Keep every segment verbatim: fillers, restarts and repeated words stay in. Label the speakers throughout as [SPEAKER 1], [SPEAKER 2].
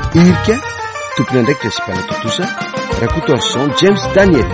[SPEAKER 1] irika tompony andraiki resipana totosa rakoto arson James Daniel.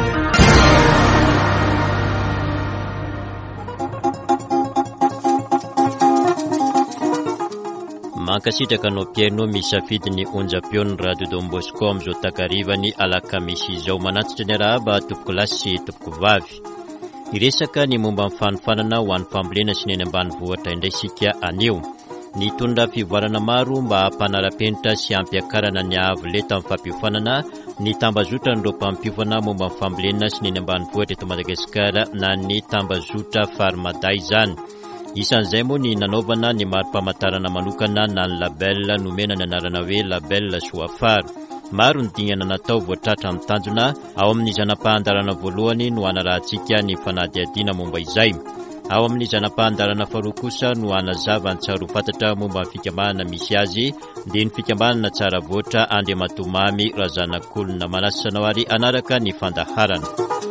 [SPEAKER 2] mankasitraka anao piaino misafidy ny onjam-peon'ny radio Don Bosco amin'izao takarivany alakamisy izao manatitra ny arahaba tompoko lasy sy tompoko vavy. Iresaka ny momba amin'ny fanofanana ho an'ny fambolena sy ny eny ambanivohitra indray isika anio. Ny tondra fivoarana maro mba hampanara-penitra sy hampiakarana ny avoleta amin'ny fampiofanana ny tambazotra ny ropampiofana momba amin'ny fambolena sy ny eny ambanivohitra eto Madagasikara na ny tambazotra Farmada izany. Isan'izay moa ny nanaovana ny mari-pamantarana manokana na ny label nomena ny anarana hoe label Soafar. Maro ny dingana natao voatratra amin'ny tanjona ao amin'ny zanam-pahandarana voalohany no anarahantsika ny fanadihadiana momba izay. Ao amin'ny zanam-pahandarana faharoa kosa no anazava ny tsaro fantatra momba ny fikambanana misy azy dia ny fikambanana tsara voatra Andriamatomamy Razanakolona Manasanao ary anaraka ny fandaharana.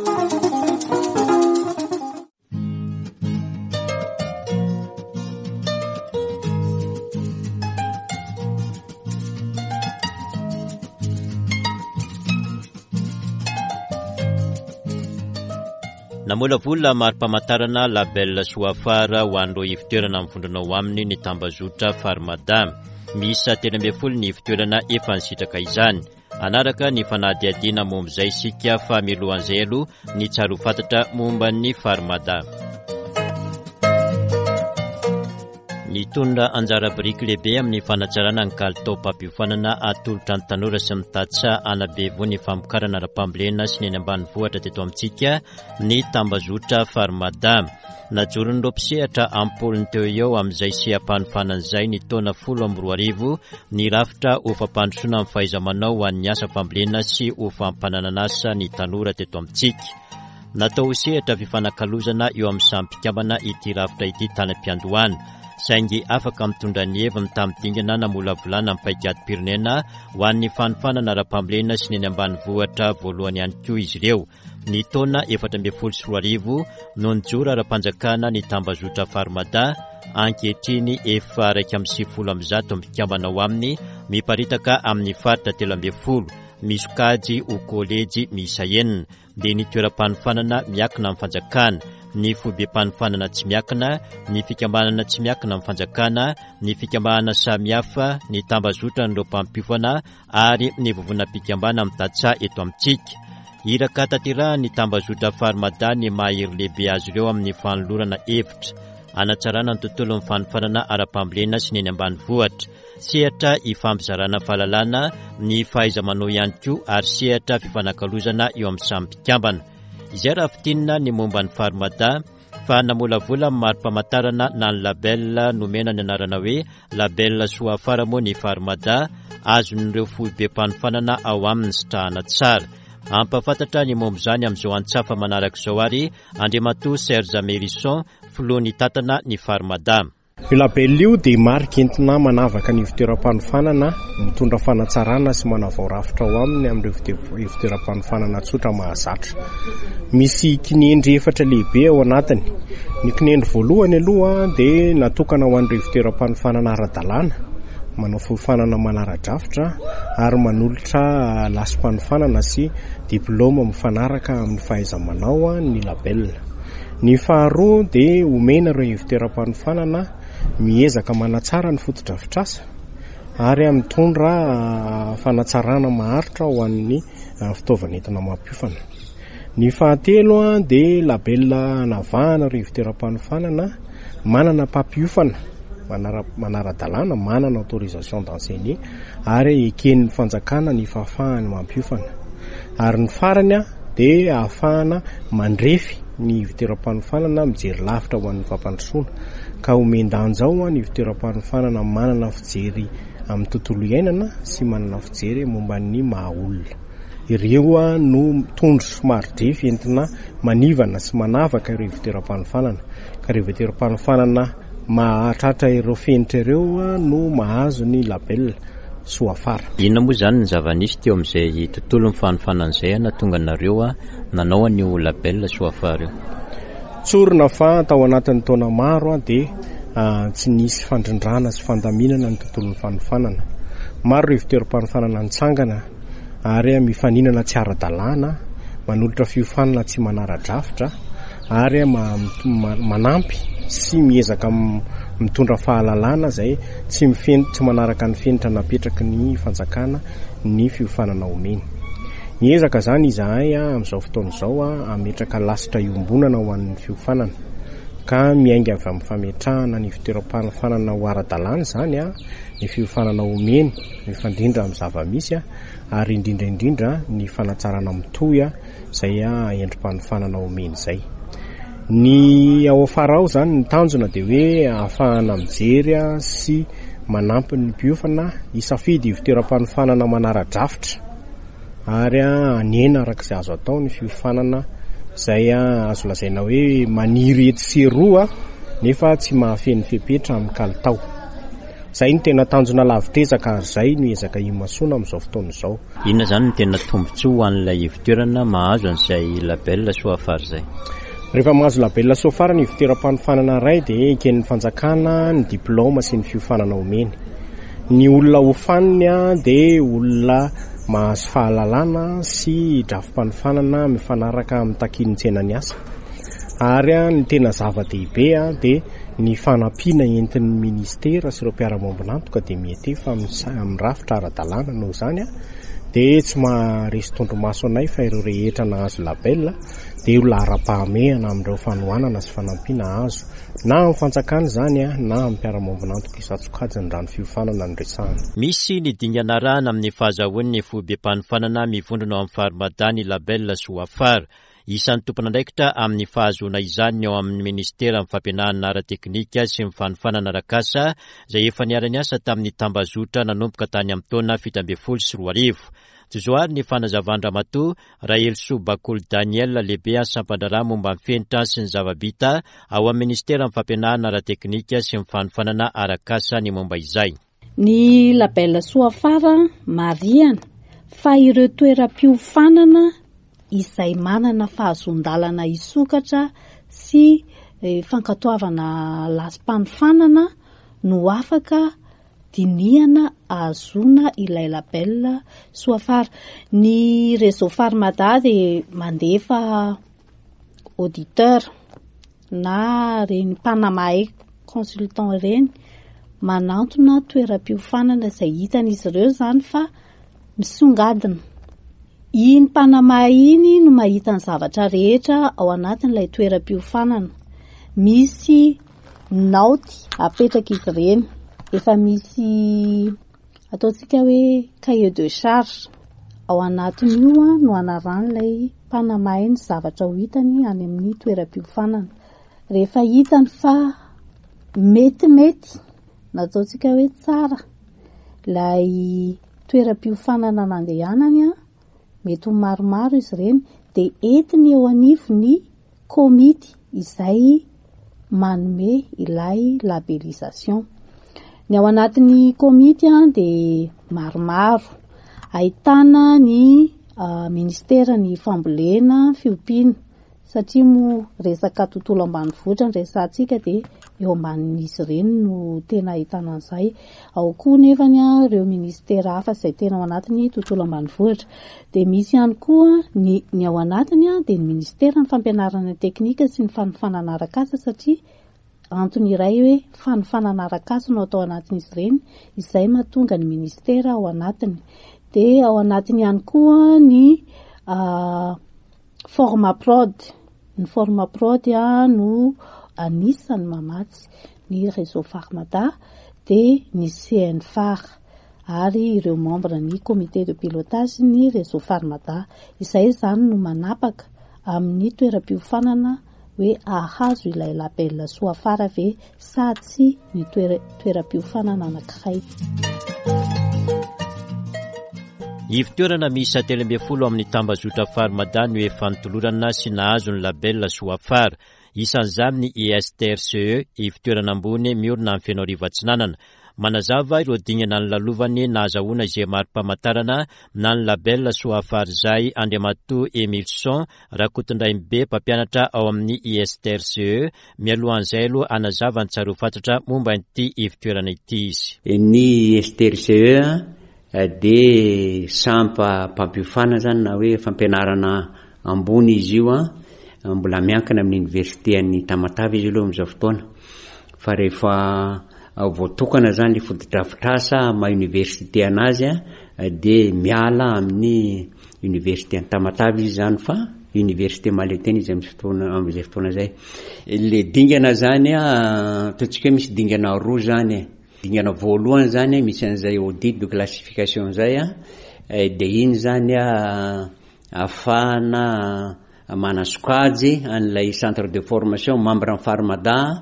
[SPEAKER 2] Namolavola mari-pamantarana label Soafar ho an'ireo ivitoerana mivondronao aminy ny tambazotra Farmada. Miisa telo ambin'ny folo ny ivitoerana efa nisitraka izany. Anaraka ny fanadihadiana momba izay isika fa milohan'izay aloha ny tsaro fantatra momba ny Farmada. Ny tondra anjara biriky lehibe amin'ny fanatsarana ny kalitao mpampihofanana atolotra ny tanora sy mitatsa anabevo ny famokarana ara-pambolena sy ny eny ambanivohitra teto amintsika ny tambazotra Farmada. Najoron'ny ropisehatra ampolony teo eo amin'izay sy ampanofanan'izay ny taona folo amby roa arivo ny rafitra ho fampandrosoana amin'ny fahaiza-manao ho an'ny asa fambolena sy ho fampanananasa ny tanora teto amintsika. Natao ho sehatra fifanakalozana eo amin'ny sampikambana ity rafitra ity tany am-piandohana. Saingy afaka mitondra ny heviny tamin'ny dingana namolavolana amin'ny paikady-pirenena ho an'ny fanofanana ara-pambolena sy ny eny ambanivohitra voalohany ihany koa izy ireo. Ny taona efatra ambin'ny folo sy roa arivo no nijoro ara-panjakana ny tambazotra Farmada ankehitriny efa raika amby sivifolo amby zato mikambana ao aminy miparitaka amin'ny faritra telo ambin'ny folo misokajy ho kolejy miisa enina dia ny toeram-panofanana miakina amin'ny fanjakana. Ny fobe-panofanana tsy miakina, ny fikambanana tsy miakina amin'ny fanjakana, ny fikambanana samihafa, ny tambazotra ny ropampiofana ary ny vovonam-pikambana mitatsa eto amintsika. Iraka tanterahany ny tambazotra Farmada ny mahery lehibe azy ireo amin'ny fanolorana hevitra, anatsarana ny tontolon'ny fanofanana ara-pambolena sy ny eny ambanivohitra, sehatra hifampizarana fahalalana, ny fahaiza-manao ihany koa ary sehatra fifanakalozana eo amin'ny samy mpikambana. Izay raha fitinina ny momba ny Farmada fa namolavola mari-pamantarana na ny label nomena ny anarana hoe label Soafar moa ny Farmada azon'ireo foibe-panofanana ao amin'ny sitrahana tsara. Ampafantatra ny momba izany amin'izao antsafa manaraka izao ary Andriamatoa Serge Merisson filohan'ny tantana ny Farmada.
[SPEAKER 3] Io label io dia marika entina manavaka ny ivitoeram-panofanana, mitondra fanatsarana sy manavao rafitra ao aminy amin'ireo ivitoeram-panofanana tsotra mahazatra. Misy kinendry efatra lehibe ao anatiny. Ny kinendry voalohany aloha dia natokana ho an'ireo ivitoeram-panofanana ara-dalàna, manao fihofanana manara-drafitra ary manolotra lasim-panofanana sy diplôma mifanaraka amin'ny fahaiza-manao ny label. Ny faharoa dia omena ireo ivitoeram-panofanana miezaka manatsara ny foto-drafitrasa ary mitondra fanatsarana maharitra ho an'ny fitaovana entina mampiofana. Ny fahatelo dia label navahana ireo ivitoeram-panofanana manana mpampiofana manara-dalàna, manana autorisation d'enseigner ary eken'ny fanjakana ny fahafahany mampiofana. Ary ny farany dia ahafahana mandrefy ny ivitoeram-panofanana mijery lavitra ho an'ny fampandrosoana ka omen-danjao ny ivitoeram-panofanana manana fijery amin'ny tontolo iainana sy manana fijery momba ny mahaolona. Ireo no mitondro somary drefy entina manivana sy manavaka ireo ivitoeram-panofanana ka ireo ivitoeram-panofanana mahatratra ireo fenitra ireo no mahazo ny label Soafar.
[SPEAKER 2] Inona moa izany ny zava-nisy teo amin'izay tontolon'ny fanofanan'izay nahatonga anareo nanao an'io label Soafar io?
[SPEAKER 3] Tsorina fa tao anatin'ny taona maro dia tsy nisy fandrindrana sy fandaminana ny tontolon'ny fanofanana. maro ireo fitoeram-panofanana nitsangana ary mifaninana tsy ara-dalàna, manolotra fiofanana tsy manara-drafitra ary manampy sy miezaka mitondra fahalalana zay tsy mifenitra tsy manaraka ny fenitra napetraky ny fanjakana ny fiofanana omeny. Miezaka zany izahay amin'izao fotoana izao ametraka lasitra iombonana ho an'ny fiofanana ka miainga avy amin'ny fametrahana ny fitoeram-panofanana ho ara-dalàna zany a ny fiofanana omeny mifandrindra amin'ny zava-misy ary indrindra indrindra ny fanatsarana mitohy zay endrim-panofanana omeny zay. Ny ao afara ao zany ny tanjona dia hoe ahafahana mijery sy manampy ny mpiofana isafidy fitoeram-panofanana manara-drafitra ary anena arak'izay azo atao ny fiofanana zay azo lazaina hoe maniry etsy sy eroa nefa tsy mahafeny fepetra amin'ny kalitao. Zay ny tena tanjona lavitrezaka ary zay no ezaka imasoana amin'izao fotoana izao.
[SPEAKER 2] Inona zany ny tena tombontsoa ho an'ilay fitoerana mahazo an'izay label soafar zay?
[SPEAKER 3] Rehefa mahazo label soafar ny fitoeram-panofanana iray dia eken'ny fanjakana ny diplôma sy ny fiofanana omeny. Ny olona hofaniny dia olona mahazo fahalalana sy drafim-panofanana mifanaraka amin'ny takinon-tsenany asa. Ary ny tena zava-dehibe dia ny fanampiana entin'ny ministera sy ireo mpiara-miombonantoka dia mety fa amin'ny rafitra ara-dalàna noho izany dia tsy maharesy tondromaso anay fa ireo rehetra nahazo label dia ho lara-pahamehana amin'ireo fanohanana sy fanampiana azo na amin'ny fanjakana zany na amin'ny mpiara-miombonantoka isan-tsokajiny raha ny fiofanana ny resahana.
[SPEAKER 2] Misy ny dingana arahana amin'ny fahazahoan'ny fobe-panofanana mivondrona ao amin'ny Farmada ny label soafar. Isan'ny tompon'andraikitra amin'ny fahazoana izany ao amin'ny ministera amin'ny fampianarana ara-teknika sy ny fanofanana arak'asa izay efa niara niasa tamin'ny tambazotra nanomboka tany amin'ny taona fito ambin'ny folo sy roa arivo. Tozoary ny fanazavandramatoa Raelso Bakolo Daniel lehibe sampandrara momba ny fenitra sy ny zava-bita ao amin'ny ministera amin'ny fampianarana ara-teknika sy ny fanofanana arak'asa ny momba izay.
[SPEAKER 4] Ny label soafar mariana fa ireo toeram-piofanana izay manana fahazondalana isokatra sy fankatoavana lasim-panofanana no afaka dinihana ahazona ilay label soafar. Ny réseau Farmada dia mandefa auditeur na reny mpanamahay consultant reny manantona toeram-piofanana izay hitan'izy ireo zany fa misongadina. Iny mpanamahay iny no mahita ny zavatra rehetra ao anatin'ilay toeram-piofanana. Misy naoty apetraka izy ireny, efa misy ataontsika hoe cahier de charge ao anatin'io no anaran'ilay mpanamahay ny zavatra ho hitany any amin'ny toeram-piofanana. Rehefa hitany fa metimety na ataontsika hoe tsara ilay toeram-piofanana nandehanany mety ho maromaro izy ireny dia entiny eo anivo ny komity izay manome ilay labelisation. Ny ao anatin'ny komity dia maromaro, ahitana ny uh, ministera ny fambolena fiompiana satria mo resaka tontolo ambanivohitra ny resantsika dia eo ambanin'izy ireny no tena ahitana an'izay. Ao koa nefany ireo ministera hafa izay tena ao anatin'ny tontolo ambanivohitra. Dia misy ihany koa ny, ny ao anatiny dia ny ministera ny fampianarana teknika sy ny fanofanana arak'asa satria antony iray hoe fanofanana arak'asa no atao anatin'izy ireny izay mahatonga ny ministera ao anatiny. Dia ao anatiny ihany koa ny uh, Formaprod. Ny Formaprod no anisany mamatsy ny réseau Farmada dia ny C N F A R ary ireo membre ny comité de pilotage ny réseau Farmada. Izay zany no manapaka amin'ny toeram-piofanana hoe ahazo ilay label soafar ve sa tsy ny toeram-piofanana anankiray.
[SPEAKER 2] Ivitoerana miisa telo ambin'ny folo amin'ny tambazotra Farmada no efa nitolorana sy nahazo ny label soafar. Isan'izany ny E S T R C E, ivitoerana ambony miorina amin'ny Fianarova-Atsinanana. Manazava ireo dingana ny lalovany nahazahoana izay mari-pamantarana na ny label soafar izay Andriamatoa Emilson Rakotondraimbe mpampianatra ao amin'ny E S T R C E mialohan'izay aloha anazava ny tsaro fatratra momba ity ivitoerana ity izy.
[SPEAKER 5] Ny E S T R C E de sampa mpampiofanana zany na hoe fampianarana ambony izy io a mbola miankina amin'ny université any Tamatave izy aloha am'izao fotoana fa rehefa voatokana zany le fotodrafitrasa ma université anazy a de miala amin'ny université any Tamatave izy zany fa université Maletena izy am'izay fotoana am'izay fotoana zay le dingana zany a totsika misy dingana roa zany dingana voalohany zany misy an'izay audit de classification zay a de iny zany a afahana manasokajy an'ilay centre de formation membre en Farmada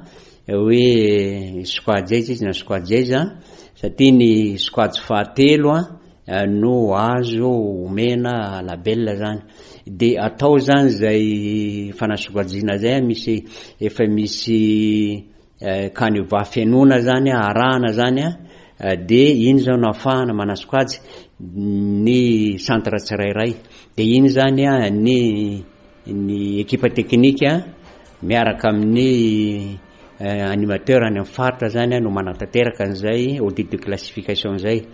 [SPEAKER 5] hoe sokajy izy na sokajy izy satria ny sokajy fahatelo a no azo mena label zany de atao zany zay fanasokajina zay misy efa misy kaneva fenona zany arahana zany de iny zao no afahana manasokajy ny centre tsirairay de iny zany a ny ny équipe technique miaraka amin'ny animateur any amin'ny faritra zany no manatanteraka an'izay audit de classification zay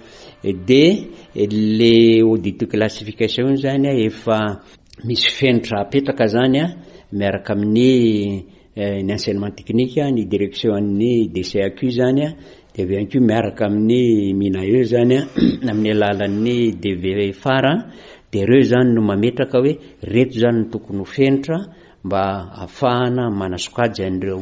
[SPEAKER 5] de le audit de classification zany efa misy fenitra apetraka zany miaraka amin'ny ny enseignement technique ny direction ny D C A Q zany de avy miaraka amin'ny minae zany amin'ny alalan'ny D V F R de reo zany no mametraka hoe reto zany no tokony ho fenitra mba afahana manasokajy an'ireo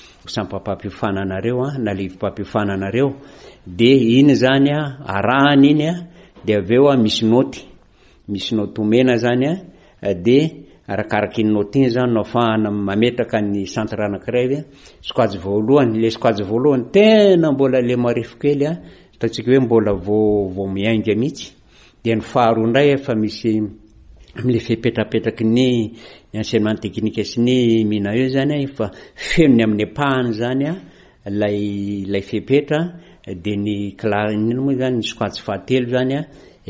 [SPEAKER 5] sampam-pampifananareo na livim-pampifananareo de iny zany arahana iny de aveo misy noty misy noty omena zany de arakaraky ny noty iny zany no afahana mametraka ny centre anankiray sokajy voalohany le sokajy voalohany tena mbola le marifo kely ataontsika hoe mbola vo vo miainga mihitsy de ny faharoa ndray efa misy am'le fipetrapetraky ny enseignement technique sy ny mina eo zany efa fenony amin'ny pahany zany lay lay fipetra de ny classe ino moa zany ny sokajy fahatelo zany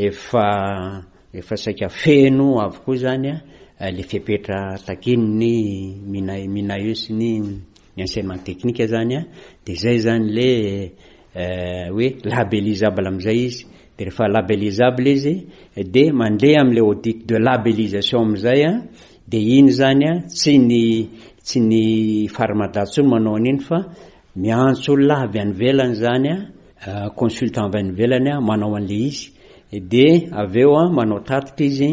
[SPEAKER 5] efa efa saika feno avokoa zany le fipetra takiny ny mina mina eo sy ny enseignement technique zany de zay zany le hoe labellisable am'izay izy de rehefa labellisable izy de mandeha am'le audit de labellisation am'izay de iny zany tsy ny tsy ny farmadatsy manao an'iny fa miantso olona avy any velany zany consultant avy any velany manao an'le izy de aveo manao tatitra izy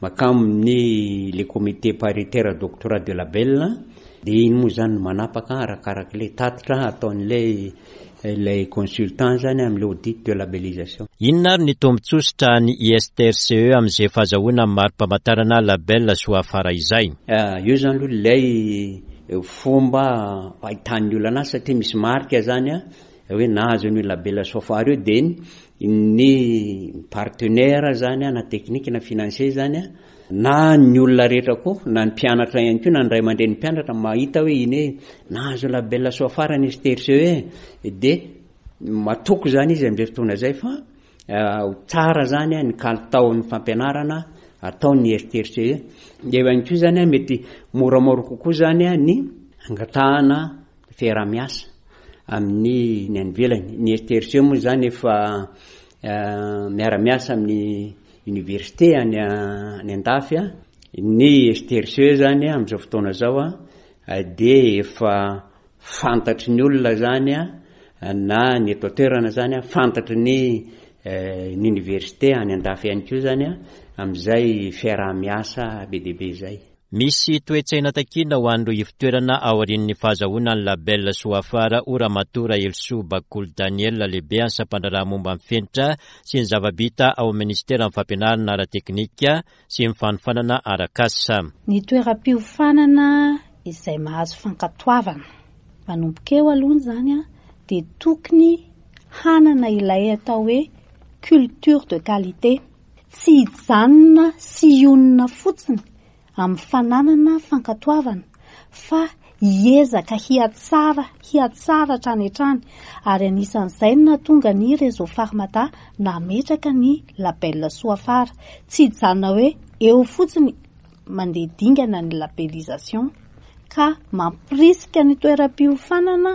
[SPEAKER 5] makamin'ny le comité paritaire doctorat de label de iny moa zany manapaka arakaraky le tatitra ataon'le les consultants zany am'le audit de labellisation.
[SPEAKER 2] Inona ary ny tombontsotra ny I S T R C E am'izay fahazahoana mari-pamantarana label soafara izay?
[SPEAKER 5] Io zany aloha lay fomba ahitany olana satria misy marika zany hoe nahazo ny label soafara io de ny partenaire zany na technique na financier zany na ny olona rehetra koa na ny mpianatra ihany koa na ny ray aman-dreny mpianatra mahita hoe iny nahazo label soafara ny I S T R C E de matoko zany izy am'izay fotoana zay fa tsara zany ny kalitaon'ny fampianarana ataon'ny I S T R C E de ihany koa zany mety moramora kokoa zany ny angatahana fiaramiasa amin'ny ny anvelany ny I S T R C E moa zany efa miaramiasa amin'ny université any any andafy ny I S T R C E zany am'izao fotoana zao de efa fantatry ny olona zany na ny étoterana zany fantatry ny ny université any andafy ihany koa zany am'izay fiaramiasa be dia be zay.
[SPEAKER 2] Misy toetsaina takina ho an'ireo ivitoerana ao aorian'ny fahazahoana ny label soafara Oramatora Elso Bakolo Daniel lehibe any sampandraraha momba amin'ny fenitra sy ny zavabita ao ministera amin'ny fampianarana ara-teknika sy ny fanofanana arakasa.
[SPEAKER 4] Ny toeram-piofanana izay mahazo fankatoavana manomboka eo aloha zany de tokony hanana ilay atao hoe culture de qualité, tsy hijanona sy ionina fotsiny amin'ny fananana fankatoavana fa hiezaka hiatsara hiatsara hatrany hatrany ary anisan'izay no nahatonga ny réseau Farmada nametraka ny label soafara, tsy hijanona hoe eo fotsiny mandeha dingana ny labellisation ka mampirisika ny toeram-piofanana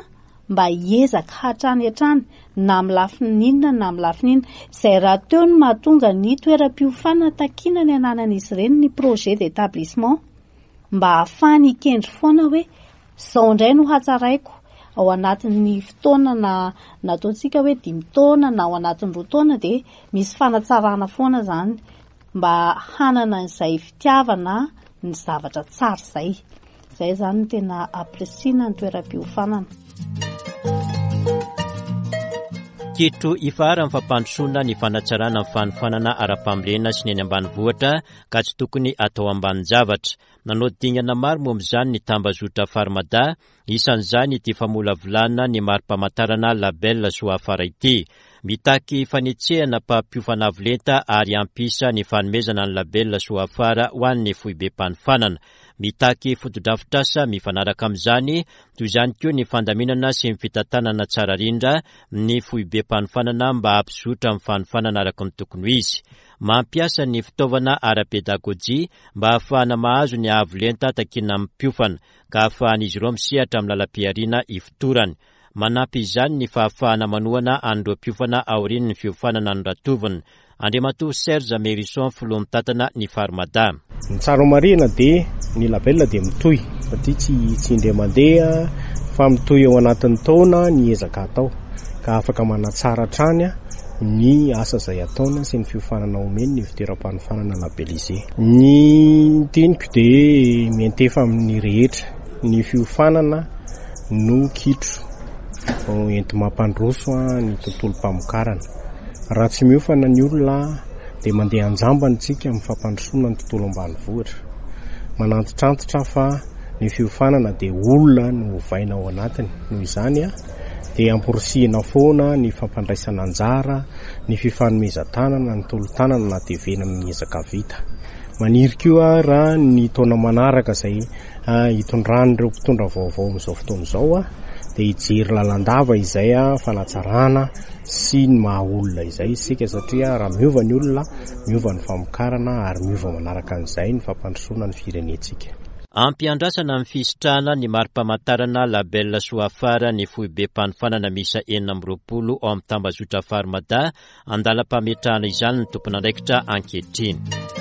[SPEAKER 4] mba hiezaka hatrany hatrany na amin'ny lafininina na amin'ny lafininina izay raha teo no mahatonga ny toeram-piofanana takiana ny ananan'izy ireny ny projet d'établissement mba ahafahany ikendry foana hoe izao indray no hatsaraiko ao anatin'ny fotoana na nataontsika hoe dimy taona na ao anatin'ny roa taona dia misy fanatsarana foana izany mba hanana izay fitiavana ny zavatra tsara izay izay izany no tena apresiana ny toeram-piofanana.
[SPEAKER 2] Kitro ifara amin'ny fampandrosoana ny fanatsarana amin'ny fanofanana ara-pambolena sy ny eny ambanivohitra ka tsy tokony atao ambanin-javatra. Nanao dingana maro momba izany ny tambazotra Farmada, isan'izany ity famolavolana ny mari-pamantarana label soafara ity. Mitaky fanetsehana mpapiofana avolenta ary ampisa ny fanomezana ny label soafara ho an'ny foibe mpanofanana. Mitaky fotodrafitrasa mifanaraka amin'izany, toy izany koa ny fandaminana sy ny fitantanana tsara rindra ny foibe mpanofanana mba hampizotra amin'ny fanofanana araka ny tokony izy. Mampiasa ny fitaovana ara-pedagojia mba ahafahana mahazo ny avolenta takina amin'ny mpiofana ka ahafahan'izy ireo misehatra amin'ny lalam-piariana ifitorany. Manampy izany ny fahafahana manohana an'ireo mpiofana aorian'ny ny fiofanana ny ratovana. Andriamatoa Serge Merisson filoha mitantana ny Farmada.
[SPEAKER 3] Ny tsara marina dia ny label dia mitohy satria tsy tsy indray mandeha fa mitohy ao anatin'ny taona ny ezaka atao ka afaka manatsara hatrany ny asa izay ataona sy ny fiofanana omeny ny fitoeram-panofanana labellisé. Ny teniko dia miantefa amin'ny rehetra ny fiofanana no kitro ento mampandroso ny tontolo mpamokarana. Raha tsy miofana ny olona dia mandeha anjambany tsika amin'ny fampandrosoana ny tontolo ambanivohitra. Manantitrantitra fa ny fiofanana dia olona no vaina ao anatiny. Noho izany dia amporisihina foana ny fampandraisana anjara, ny fifanomezan-tanana, ny tolo-tanana na devena amin'ny ezaka vita. Maniry koa raha ny taona manaraka izay hitondran'ireo mpitondra vaovao amin'izao fotoana izao dia hijery lalandava izay fanatsarana sy ny maha olona izay isika satria raha miova ny olona, miova ny famokarana ary miova manaraka an'izay ny fampandrosoana ny firenentsika.
[SPEAKER 2] Ampiandrasana amin'ny fisitrahana ny mari-pamantarana label soafara ny foibe mpanofanana misa enina amby roapolo ao amin'ny tambazotra Farmada, andalam-pametrahana izany ny tompon'andraikitra ankehitriny.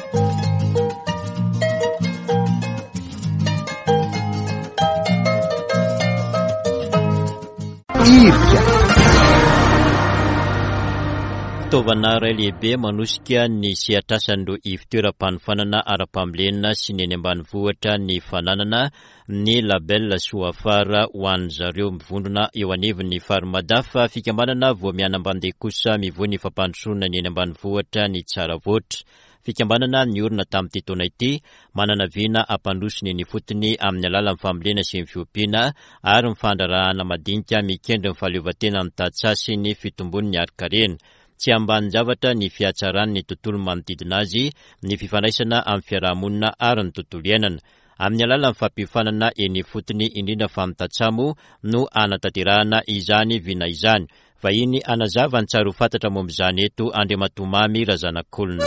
[SPEAKER 2] Fitaovana iray lehibe manosika ny sehatrasan'ireo ivon-toeram-panofanana ara-pambolena sy ny eny ambanivohitra ny fananana ny label soafara ho an'ny zareo mivondrona eo anivon'ny Farmada fa fikambanana vao mianam-bandeha kosa mivoa ny fampandrosoana ny eny ambanivohitra ny tsara voatra. Fikambanana ny orina tamin'ity taona ity manana viana ampandrosony ny fotony amin'ny alalan'ny fambolena sy ny fiompiana ary mifandrarahana madinika mikendry ny fahaleovantena ny tantsaha sy ny fitombon'ny ari-karena. Tsy ambany zavatra ny fiatsaran'ny ny tontolo manodidina azy, ny fifandraisana amin'ny fiarahamonina ary ny tontolo iainana. Amin'ny alalan'ny fampiofanana eny fotony indrindra fa amin'ny tantsamo no anatanterahana izany viana izany. Vahiny anazava ny tsara ho fantatra momba izany eto Andriamatoa Mamy Razanakolona.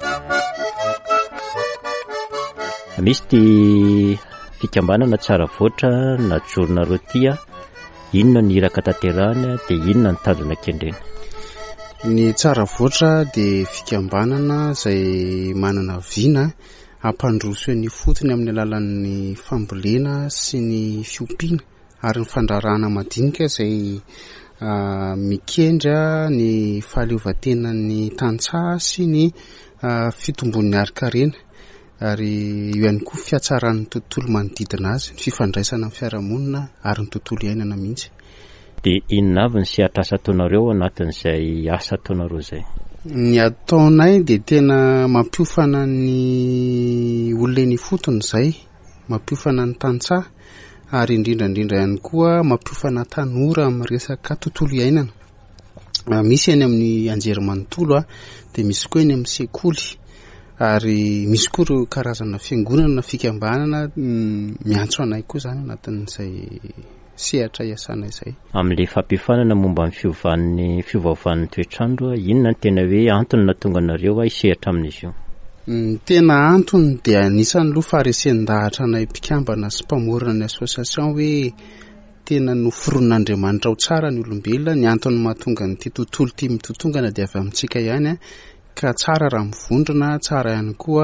[SPEAKER 2] Misy ty fikambanana tsara voatra na jorona rotia, inona ny iraka tanterahana dia inona ny tanjona kendrena?
[SPEAKER 6] Ny tsara voatra dia fikambanana izay manana viana ampandroso ny fotony amin'ny alalan'ny fambolena sy ny fiompiana ary ny fandrarahana madinika izay uh, mikendra ny fahaleovantenan'ny tantsaha sy ny uh, fitombon'ny ari-karena ary io ihany koa fiatsaran'ny tontolo manodidina azy, ny fifandraisana amin'ny fiarahamonina ary ny tontolo iainana mihitsy.
[SPEAKER 2] Dia inona avy ny sehatr'asa ataonareo anatin'izay asa ataonareo izay?
[SPEAKER 6] Ny ataonay dia tena mampiofana ny olona eny fotony izay, mampiofana ny tantsaha ary indrindrandrindra ihany koa mampiofana tanora amin'ny resaka tontolo iainana. Misy eny amin'ny anjerimanontolo dia misy koa eny amin'ny sekoly ary misy koa ireo karazana fiangonana fikambanana miantso anay koa izany anatin'izay sehatra iasana izay.
[SPEAKER 2] Amin'ilay fampiofanana momba ny fiovan'ny fiovaovan'ny toetrandro, inona ny tena hoe antony nahatonga anareo hisehatra amin'izy io?
[SPEAKER 6] Ny tena antony dia anisan'ny loha faharesen-dahatra anay mpikambana sy mpamorona ny association hoe tena noforon'Andriamanitra ao tsara ny olombelona, ny antony mahatonga nyity tontolo ity mitotongana dia avy amintsika ihany a, ka tsara raha mivondrona, tsara ihany koa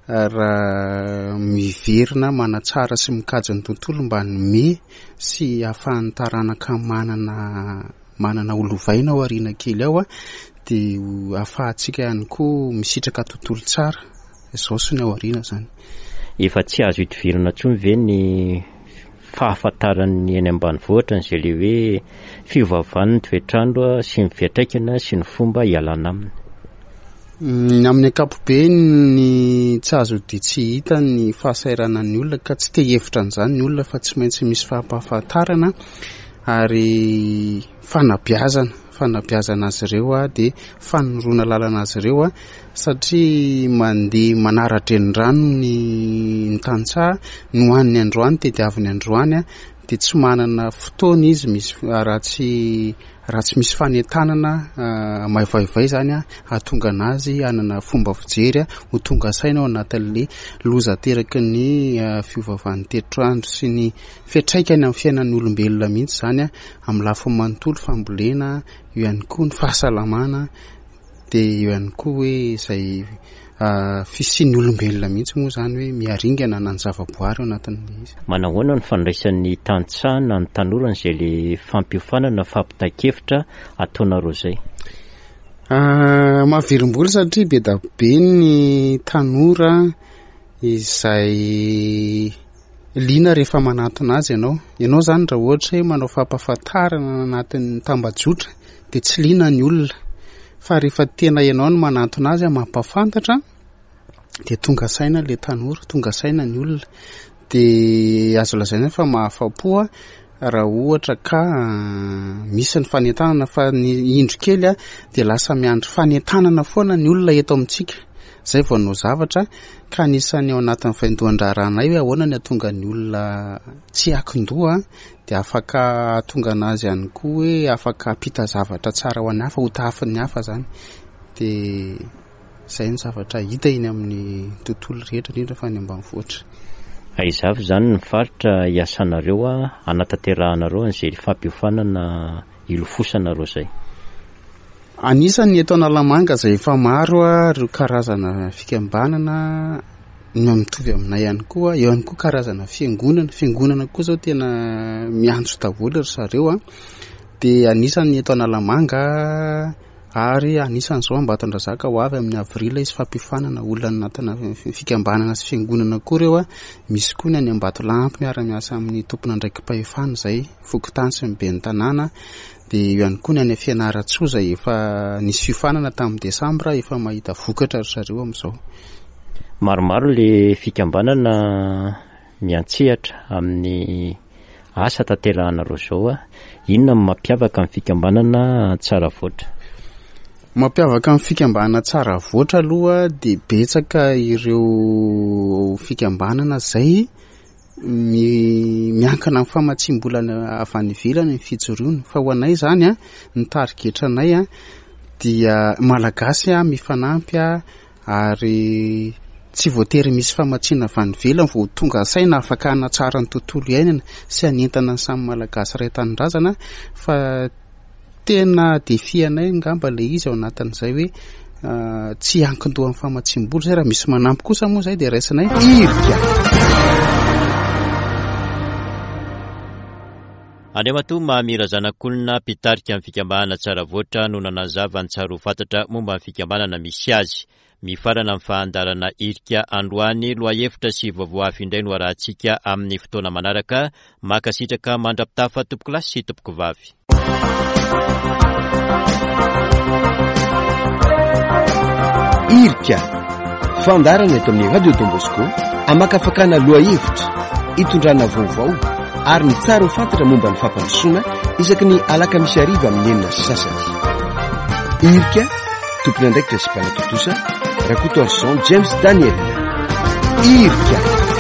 [SPEAKER 6] raha miverina manatsara sy mikajy ny tontolo mba nome sy ahafahan'ny taranaka manana manana olovaina ao ariana kely ao a, dia ahafahantsika ihany koa misitraka tontolo tsara. Izao sy ny ao ariana zany.
[SPEAKER 2] Efa tsy azo itovirana intsony ve ny fahafantaran'ny eny ambanivohitra n'izay le hoe fiovaovan'ny toetr'andro sy ny fiantraikana sy ny fomba hialana aminy?
[SPEAKER 6] Amin'ny ankapobeny ny tsy azo dia tsy hita ny fahasairanan'ny olona, ka tsy te hevitra an'izany ny olona fa tsy maintsy misy fahampahafantarana ary fanabeazana fanabeazana azy ireo a, dia fanorona lalana azy ireo a, satria mandeha manaratra ny rano ny ny tantsaha no an'ny androany tediaviny androany a, dia tsy manana fotoana izy misy raha tsy raha tsy misy fanentanana maivaivay zany a, hahatonga anazy hanana fomba fijery a, ho tonga saina ao anatin'le loza teraky ny fiovaovan'ny toetr'andro sy ny fiantraikany amin'ny fiainan'ny olombelona mihitsy zany a, amin'ny lafiny manontolo, fambolena, eo ihany koa ny fahasalamana, dia eo ihany koa hoe izay fisian'ny olombelona mihitsy moa zany hoe miaringana na ny zavaboary ao anatin'le izy.
[SPEAKER 2] Manahoana ny fandraisan'ny tantsaha na ny tanora izay le fampiofanana fampitan-kevitra ataonareo izay?
[SPEAKER 6] Mahaverim-bola satria be da be ny tanora izay liana rehefa manatona azy ianao. Ianao zany raha ohatra hoe manao fampahafantarana anatin'ny tambajotra dia tsy liana ny olona, fa rehefa tena ianao no manatona azy mampafantatra dia tonga saina le tanora, tonga saina ny olona. Dia azo lazaina fa mahafapo raha ohatra ka misy ny fanentanana, fa ny indro kely a dia lasa miandry fanentanana foana ny olona eto amintsika, zay vao no zavatra. Ka anisany ao anatin'ny faindohan-draharahanay hoe ahoana ny atonga ny olona tsy akin-doha, dia afaka atonga anazy ihany koa hoe afaka apita zavatra tsara ho an'ny hafa, ho tahafin'ny hafa zany. Dia izay ny zavatra hita iny amin'ny tontolo rehetra indrindra fa ny ambanivohitra.
[SPEAKER 2] Aizavy zany ny faritra iasanareo a, anatanterahana an'izay fampiofanana ilofosanareo izay?
[SPEAKER 6] Anisan'ny eto Analamanga izay efa maro ireo karazana fikambanana no mitovy aminay ihany koa, eo ihany koa karazana fiangonana, fiangonana koa zao tena miantso daholo ry zareo a. Dia anisan'ny eto Analamanga ary anisan'izao Ambatondrazaka ho avy amin'ny avrila izy fampiofanana olona anatina fikambanana sy fiangonana koa ireo a. Misy koa ny any Ambatolampy miara-miasa amin'ny tompona andraikim-pahefana izay fokontany sy ny ben'ny tanàna. Dia eo ihany koa ny any Fianaratsoa izay efa nisy fiofanana tamin'ny Desambra, efa mahita vokatra ry zareo amin'izao.
[SPEAKER 2] Maromaro le fikambanana miantsehatra amin'ny asa tanterahanareo izao a. Inona no mampiavaka amin'ny fikambanana tsara voatra?
[SPEAKER 6] Mampiavaka amin'ny fikambanana tsara voatra aloha dia betsaka ireo fikambanana izay miankana amin'ny famatsim-bola avy any ivelany ny fijoroana. Fa ho anay zany a, ny tarigetranay a dia malagasy a mifanampy a, ary tsy voatery misy famatsiana avy any ivelany vao tonga saina afaka hanatsara ny tontolo iainana sy hanentana ny samy malagasy iray tanindrazana, fa tena defianay ngamba le izy ao anatin'izay hoe tsy ankin-doha amin'ny famatsim-bola. Zay raha misy manampy kosa moa zay dia raisinay irika.
[SPEAKER 2] Andriamatoa Mahamira Zanak'olona mpitarika amin'ny fikambanana tsara voatra no nanazava ny tsara ho fantatra momba ny fikambanana misy azy. Mifarana amin'ny fahandarana irika androany, loha-hevitra sy vaovao hafa indray no arahantsika amin'ny fotoana manaraka. Makasitraka mandrapitafa tompoko lahy sy tompoko vavy.
[SPEAKER 1] Irika fandarana eto amin'ny radio Don Bosco, amakafakana loha-hevitra, itondrana vaovao ary ny tsara ho fantatra momba ny fampandrosoana isaky ny alakamisy ariva amin'ny enina sy sasany. Irika tompony andraikitra sy mpanatotosa Rakoto Arson James Daniel. Irika